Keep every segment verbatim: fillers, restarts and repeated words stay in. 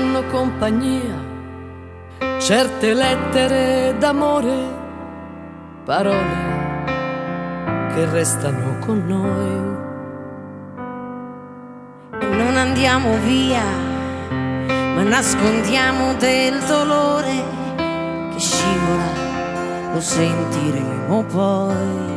fanno compagnia, certe lettere d'amore, parole che restano con noi. E non andiamo via, ma nascondiamo del dolore che scivola, lo sentiremo poi.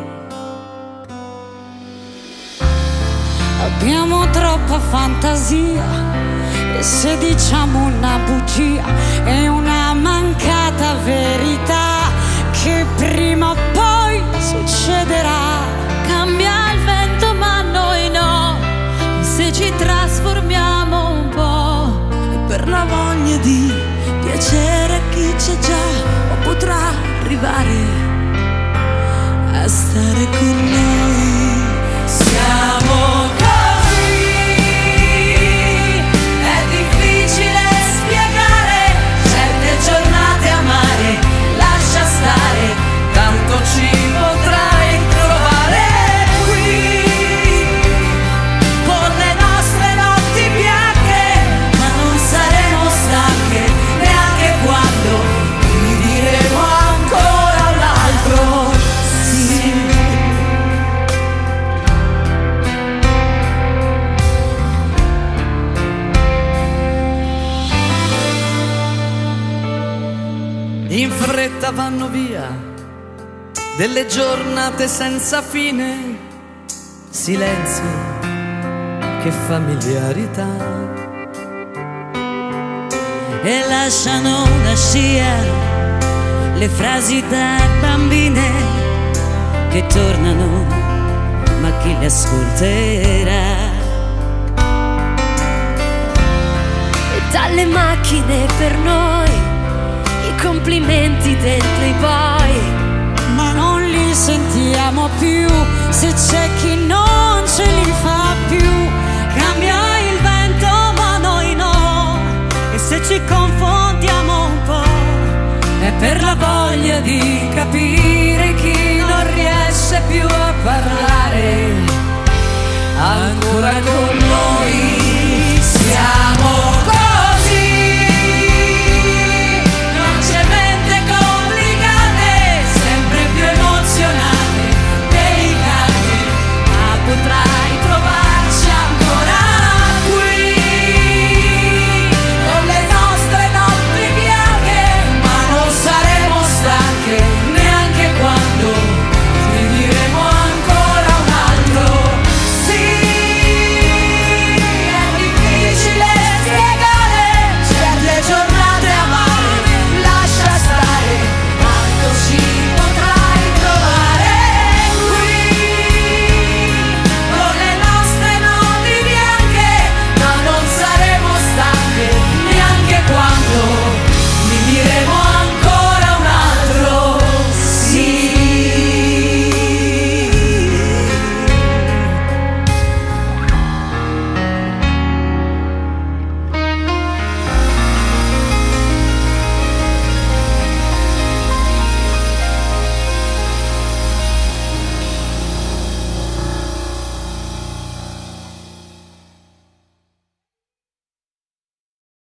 Abbiamo troppa fantasia e se diciamo una bugia è una mancata verità che prima o poi succederà. Cambia il vento ma noi no, se ci trasformiamo un po'. E per la voglia di piacere a chi c'è già o potrà arrivare a stare con noi. Siamo ci potrai trovare qui, con le nostre notti bianche, ma non saremo stanche neanche quando ti diremo ancora un altro sì. In fretta vanno via delle giornate senza fine, silenzio, che familiarità. E lasciano una scia le frasi da bambine che tornano, ma chi le ascolterà? E dalle macchine per noi i complimenti del Playboy, ma non li sentiamo più se c'è chi non ce li fa più. Cambia il vento ma noi no, e se ci confondiamo un po' è per la voglia di capire chi non riesce più a parlare Ancora con noi.